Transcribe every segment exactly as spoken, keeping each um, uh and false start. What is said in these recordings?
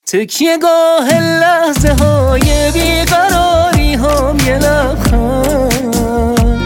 تکیهگاه لحظه های بیقراری هم یه لبخند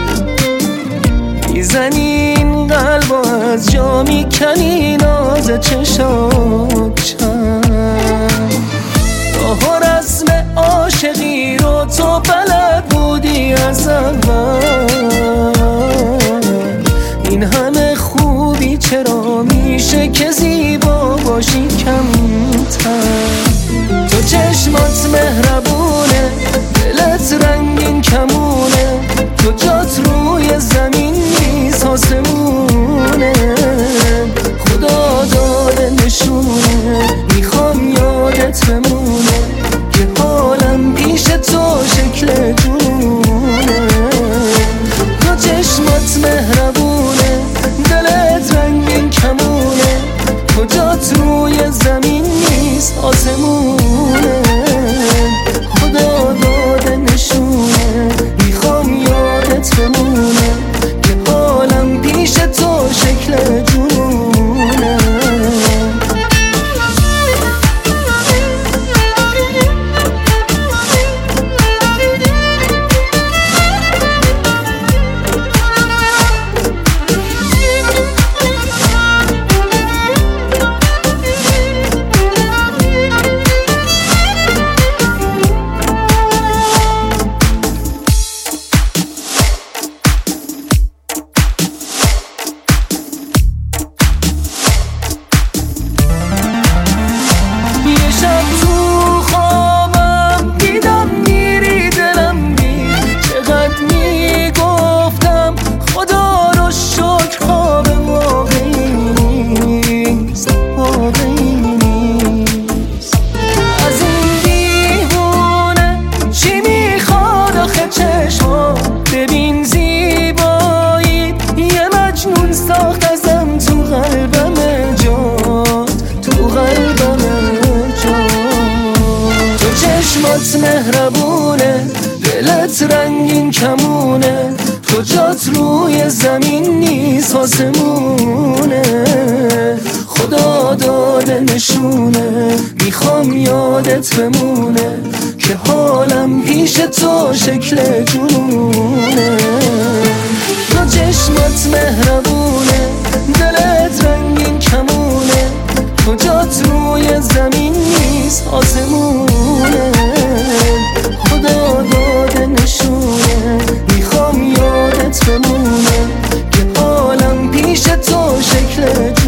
میزنی این قلب از جا میکنی ناز چشات چند راه و رسم عاشقی رو تو بلد بودی از اول این همه خوبی چرا میشه که زیبا باشی کمتر تو چشمات مهربونه دلت رنگین کمونه تو جات روی زمین نیست آسمونه خدا داده نشونه میخوام یادت بمونه که حالم پیش تو شکل جونه تو چشمات مهربونه دلت رنگین کمونه تو جات روی زمین نیست آسمونه خدا داده نشونه میخوام یادت بمونه که حالم پیش تو شکل جونه ببین زیبایی یه مجنون ساخت ازم تو قلبم جات تو قلبم جات تو چشمات مهربونه دلت رنگین کمونه تو جات روی زمین نیست آسمونه خدا داده نشونه میخوام یادت بمونه که حالم پیش تو شکل جنونه تو چشمات مهربونه دلت رنگین کمونه تو جات روی زمین نیست آسمونه خدا داده نشونه میخوام یادت بمونه که حالم پیش تو شکل